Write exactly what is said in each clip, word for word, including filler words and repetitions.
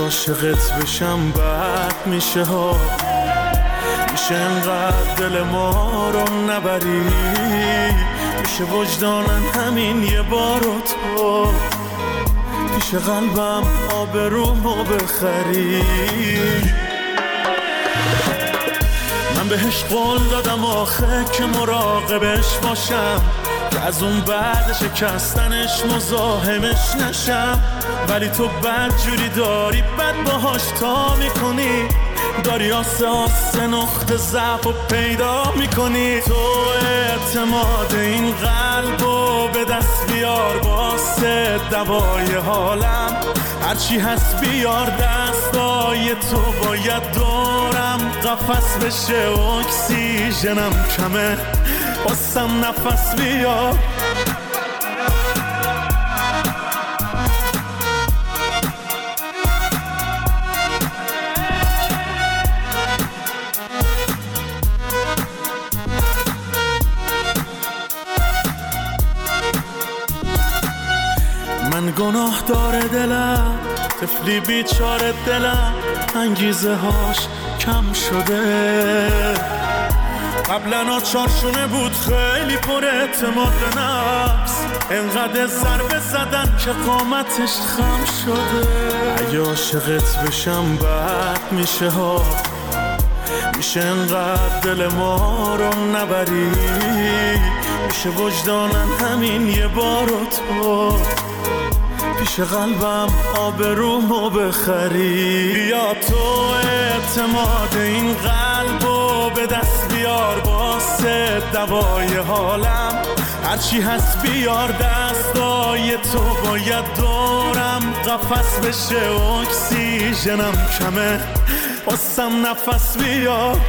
عاشقت بشم بد میشه ها، میشه انقدر دل ما رو نبری، میشه وجدانن همین یه بارو تو پیش قلبم آبرومو بخری. من بهش قول دادم آخه که مراقبش باشم، که از اون بعد شکستنش مزاحمش نشم، ولی تو بدجوری داری بد باهاش تا میکنی، داری آسه آسه نقطه ضعف و پیدا میکنی. تو اعتماد این قلبو به دست بیار واسه دوای حالم، هرچی هست بیار دستای تو باید دورم قفس بشه، اکسیژنم کمه واسم نفس بیار. من گناه داره دلم، طفلی بیچاره دلم، انگیزه هاش کم شده، قبلا چارشونه بود خیلی پر اعتماد به نفس، انقدر ضربه زدن که قامتش خم شده. اگه عاشقت بشم بد میشه ها، میشه انقدر دل ما رو نبری، میشه وجدانن همین یه بارو تو پیش قلبم آبرومو بخری. بیا تو اعتماد این قلبو به دست بیار واسه دوای حالم، هرچی هست بیار دستای تو باید دورم قفس بشه، اکسیژنم کمه واسم نفس بیار.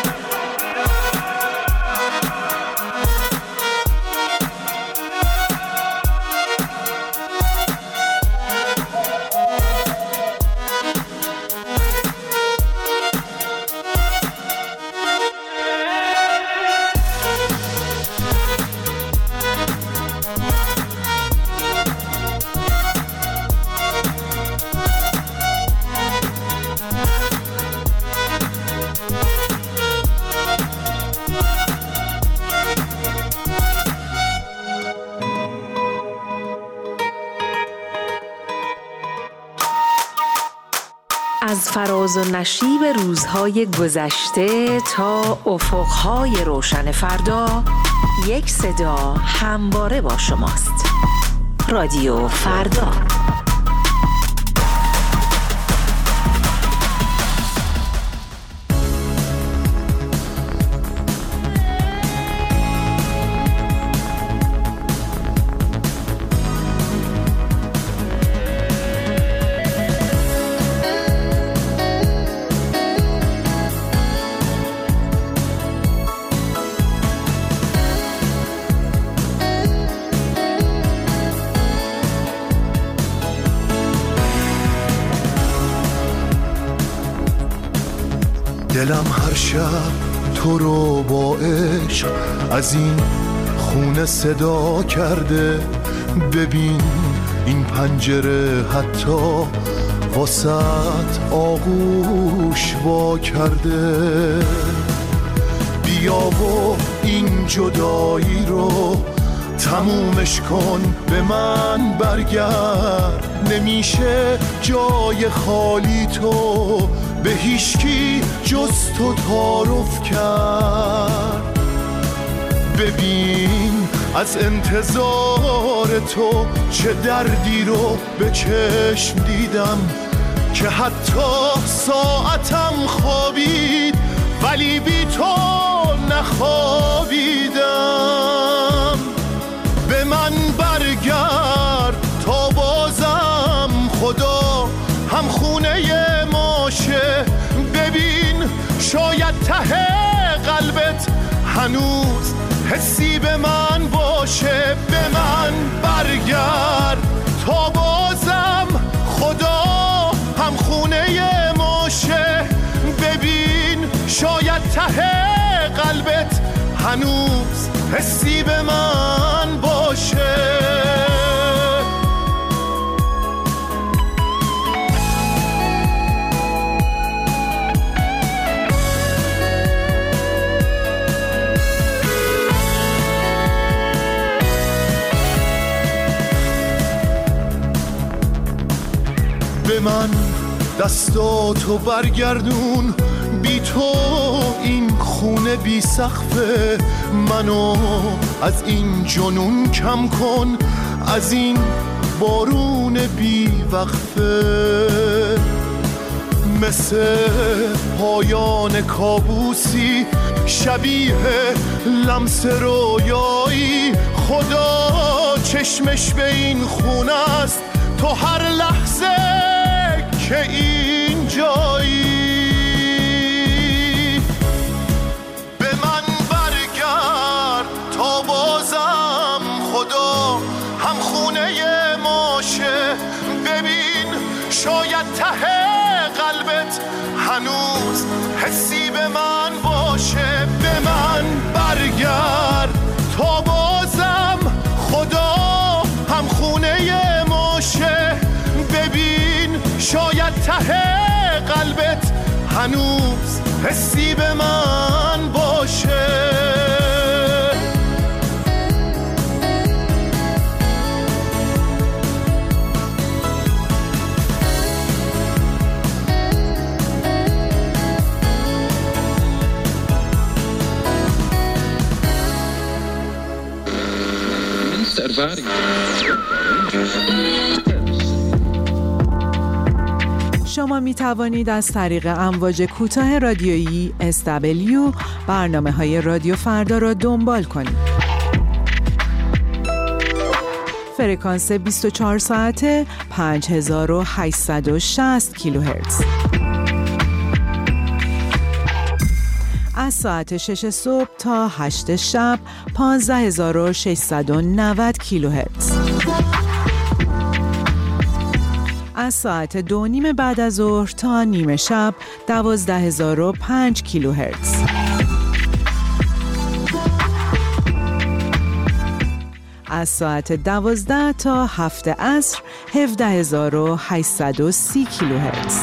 از فراز و نشیب روزهای گذشته تا افقهای روشن فردا، یک صدا همواره با شماست. رادیو فردا. دلم هر شب تو رو با عشق از این خونه صدا کرده، ببین این پنجره حتی واسط آغوش وا کرده. بیا و این جدایی رو تمومش کن، به من برگرد، نمیشه جای خالی تو به هیچکی جز تو تعارف کرد. ببین از انتظار تو چه دردی رو به چشم دیدم، که حتی ساعتم خوابید ولی بی تو نخوابیدم. به من برگرد تا بازم خدا هم خونه ماشه، ببین شاید ته قلبت هنوز حسی به من باشه. به من برگرد تا بازم خدا هم خونه ماشه، ببین شاید ته قلبت هنوز حسی به من باشه. دستاتو برگردون، بی تو این خونه بی سقفه، منو از این جنون کم کن، از این بارون بی وقفه. مثل پایان کابوسی شبیه لمس رویایی، خدا چشمش به این خونه است تو هر لحظه که این جایی. به من برگرد تا بازم خدا هم خونه ماشه، ببین شاید ته قلبت هنوز حسی به من باشه. به من برگرد تا بازم خدا هم خونه ماشه، ببین شاید ته قلبت هنوز حسی به من باشه. شما می توانید از طریق امواج کوتاه رادیویی اس دبلیو برنامه های رادیو فردا را دنبال کنید. فرکانس بیست و چهار ساعته پنج هزار و هشتصد و شصت کیلوهرتز. از ساعت شش صبح تا هشت شب پانزده هزار و ششصد و نود کیلوهرتز. از ساعت دو نیم بعد از ظهر تا نیمه شب دوازده هزار و پنج کیلوهرتز. از ساعت دوازده تا هفت عصر هفده هزار و هشتصد و سی کیلوهرتز.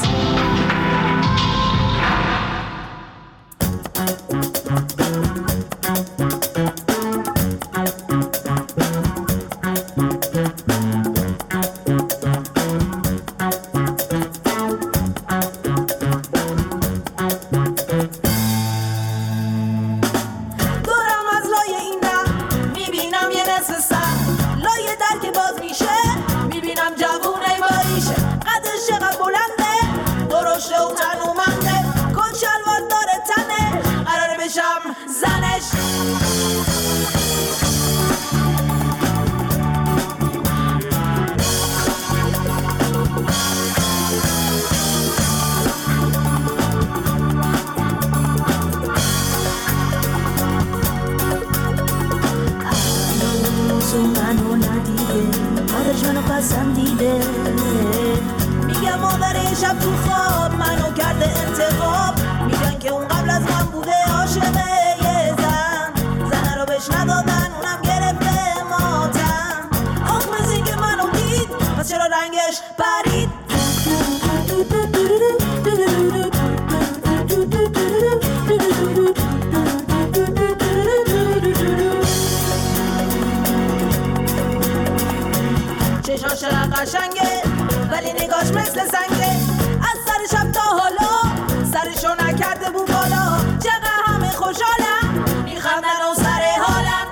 قشنگه ولی نگاش مثل سنگه، از سر شب تا حالا سرشو نکرده بود بالا، چقدر همه خوشحالم میخندن و سر حالم.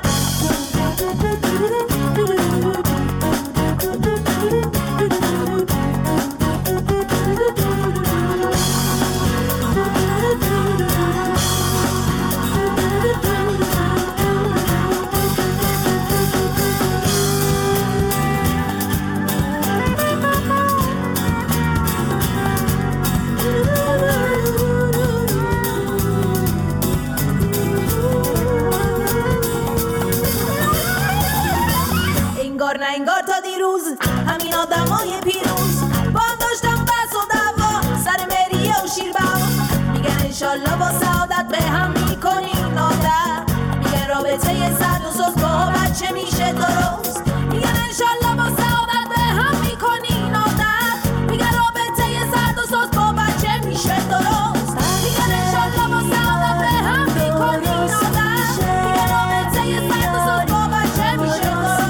نه انگار تا دیروز همین آدمای پیروز با هم داشتم بس و دعوا سر مریه و شیربوا، میگن انشالله با سعادت به هم میکنین عادت، میگن رابطه صد و سوز با بچه میشه درست، میگن انشالله با سعادت به هم میکنین عادت، میگن رابطه صد و سوز با بچه میشه درست، میگن انشالله با سعادت به هم میکنین عادت، میگن رابطه صد و سوز با بچه میشه درست.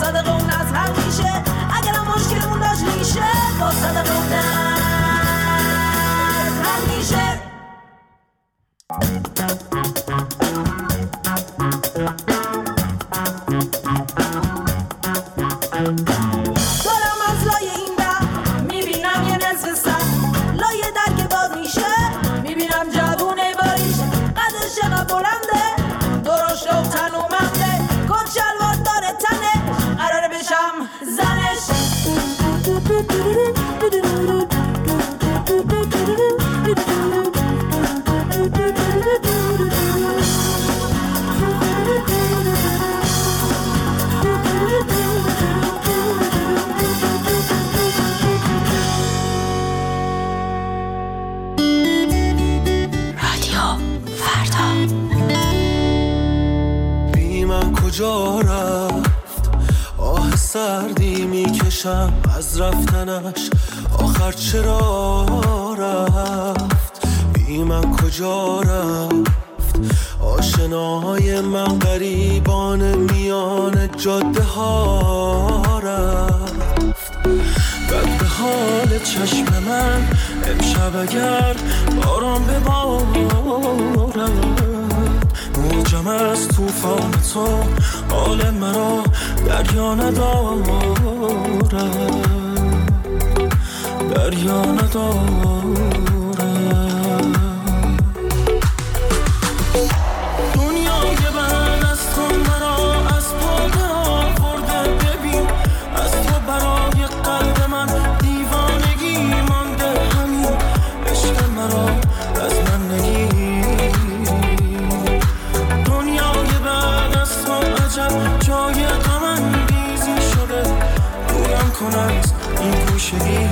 صدق اون از همیشه اگرم مشکلمون داشت میشه با صدق اون از همیشه دارم از لای این در میبینم یه نصف سر لای در که باز میشه میبینم جوونه باریش قدش چقدر بلنده درشت و تنومنده کت شلوار داره تنه قراره بشم زنش کجا رفت آه سردی میکشم از رفتنش آخر چرا رفت بی من کجا رفت آشنای من غریبان میان جاده ها رفت بد به حال چشم من امشب اگر باران ببارد موجم از توفان تو حال مرا دریا ندارد دریا ندارد دنیای بعد از تو مرا از پا درآورده ببین از تو برای قلب من دیوانگی مانده همین عشق مرا از من نگیر جای غم انگیزی شده دورم کن از این گوشگی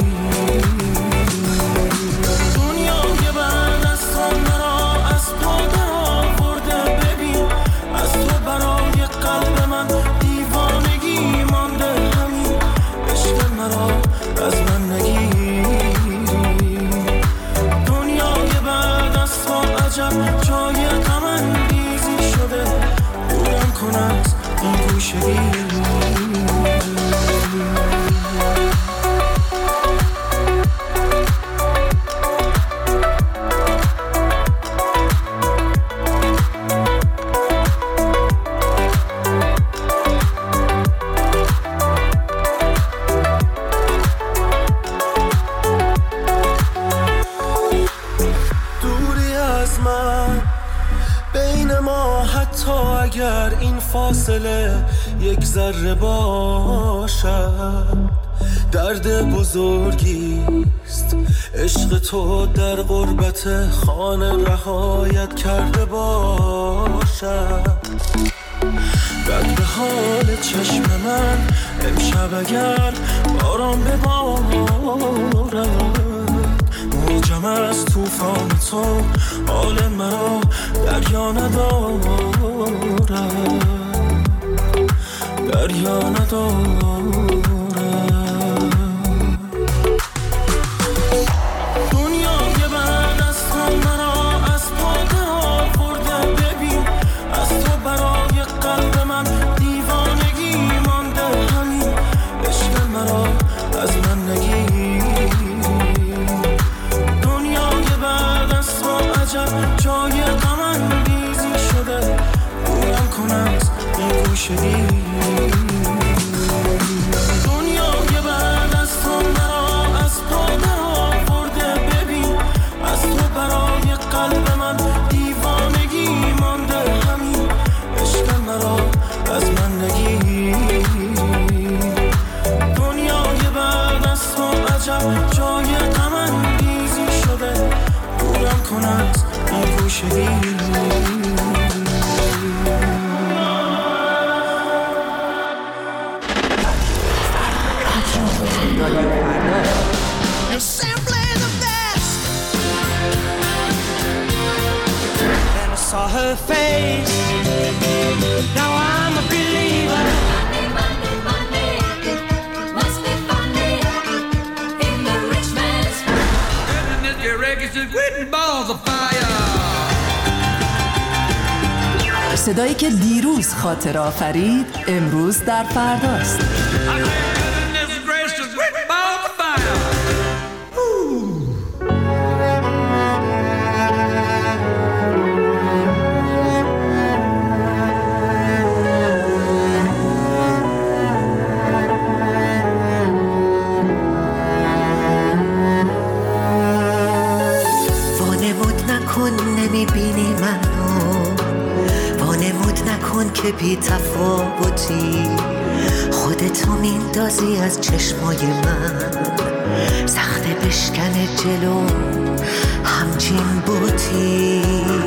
دنیای بعد از تو مرا از پا درآورده ببین از تو برای قلب من دیوانگی مانده همین عشق مرا از من نگیر دنیای بعد از تو عجب جای غم انگیزی شده دورم کن از این گوشگی دوری از من بین ما حتی اگر این فاصله یک ذره باشد درد بزرگیست عشق تو در غربت خانه رهایت کرده باشد بد به حال چشم من امشب اگر باران ببارد موجم از توفان تو حال مرا دریا ندارد دریا ندارد دنیای بعد از تو مرا از پا درآورده ببین از تو برای قلب من دیوانگی مانده همین عشق مرا از من نگیر دنیای بعد از تو عجب جای غم انگیزی شده دورم کن از این گوشگی دنیای بعد از تو مرا از پا درآورده ببین از تو برای قلب من دیوانگی مانده همین عشق مرا از من نگیر دنیای بعد از تو عجب جای غم انگیزی شده دورم کن از این گوشگی You're simply the best. Then I saw her face. Now I'm a believer. Monday, Monday, Monday, must be Monday in the rich man's world. And if your egg is just written balls of fire. صدایی که دیروز خاطر آفرید امروز در فرداست. نمیبینی منو، وانمود نکن که بی تفاوتی، خودتو میندازی از چشمای من، سخته بشکنه جلو همچین بوتی.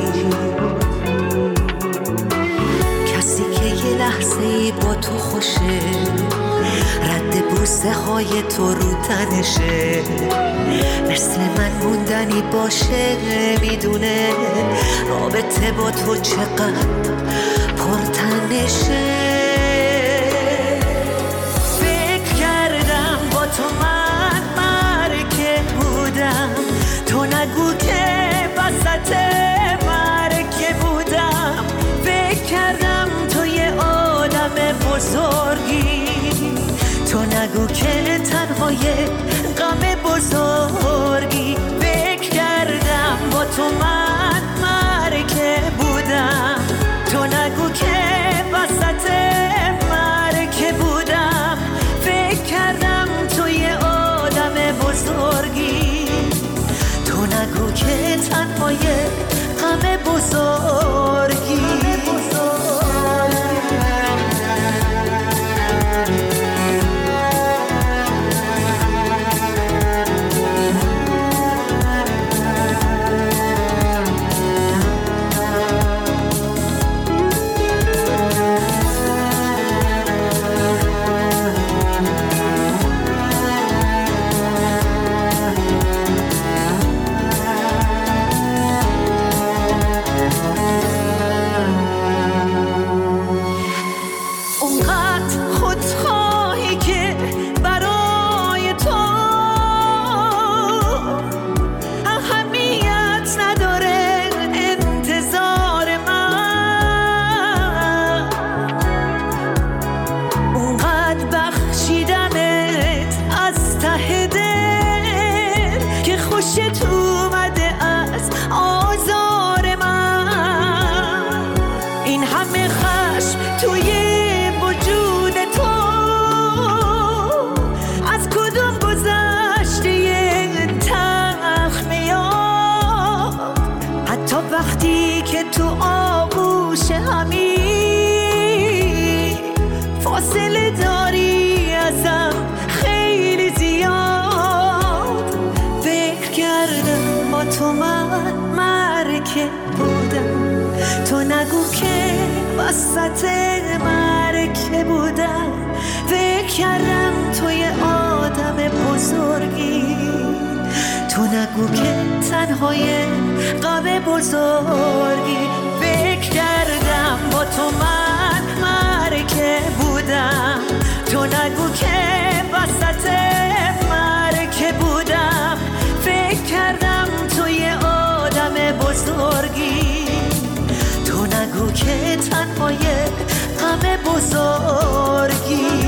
کسی که یه لحظه با تو خوشه، رد بوسه های تو رو تنشه، مثل من موندنی باشه، میدونه رابطه با تو چقدر پرتنشه. فکر کردم با تو من مرکه بودم، تو نگو که وسط مرکه بودم. فکر کردم تو یه آدم بزرگی، تو نگو که تنهای غم بزرگی. فکر کردم با تو من مرکه بودم، تو نگو که وسط مرکه بودم. فکر کردم تو یه آدم بزرگی، تو نگو که تنهای غم بزرگی. وسط مرکه بودم. فکر کردم تو یه آدم بزرگی، تو نگو که تنهای غم بزرگی. فکر کردم با تو من مرکه بودم، تو نگو که وسط مرکه بودم. فکر کردم تو یه آدم بزرگی، تو نگو که تنهای غم بزرگی.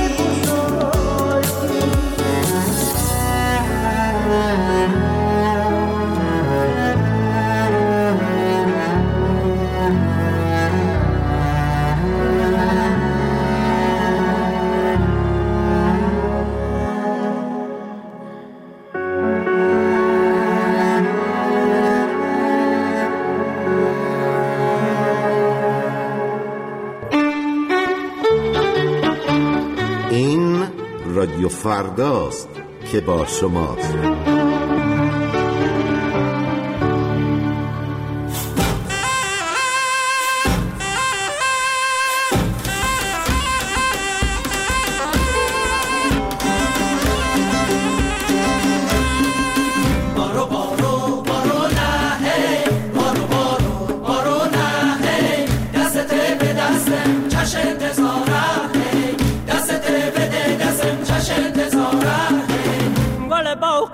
رادیو فرداست که با شماست.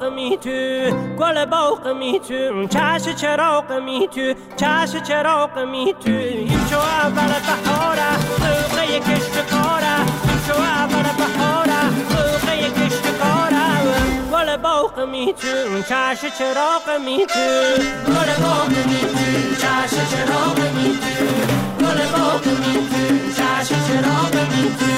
باغ می تو گل باغ می تو چش چراغ می تو چش چراغ می تو این شو اول بهاره موقع کشت کاره این شو اول بهاره موقع کشت کاره گل باغ می تو چش چراغ می تو گل باغ می تو چش چراغ می تو گل باغ می تو چش چراغ می تو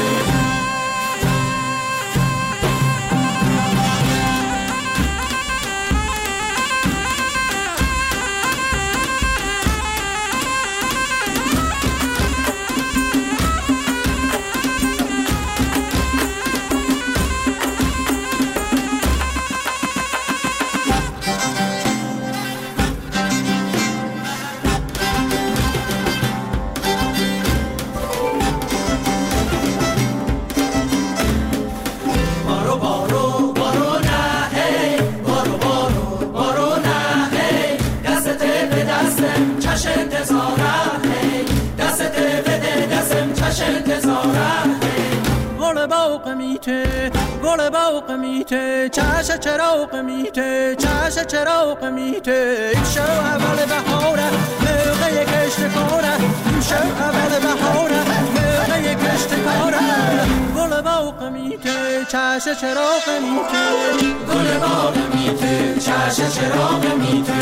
گل باغ میته چش چراغ میته چش چراغ میته این شو اول بهاره موقع کشت کاره این شو اول بهاره موقع کشت کاره گل باغ میته چش چراغ میته گل باغ میته چش چراغ میته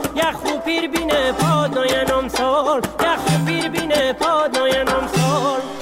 پیر بینه پاد ناینم سال یخ پیر بینه پاد ناینم سال